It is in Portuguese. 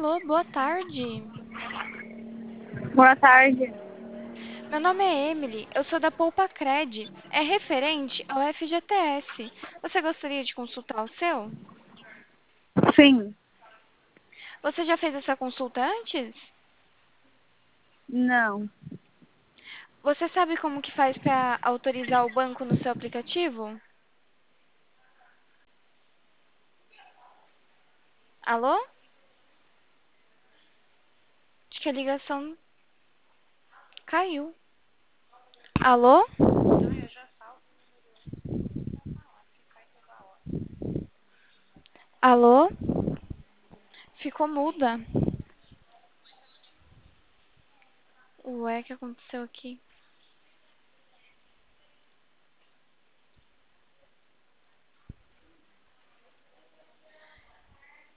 Alô, boa tarde. Boa tarde. Meu nome é Emily, eu sou da Poupa Cred. É referente ao FGTS. Você gostaria de consultar o seu? Sim, Você já fez essa consulta antes? não. Você sabe como que faz para autorizar o banco no seu aplicativo? Alô? Acho que a ligação caiu. Alô? Alô? Ficou muda. Ué, o que aconteceu aqui?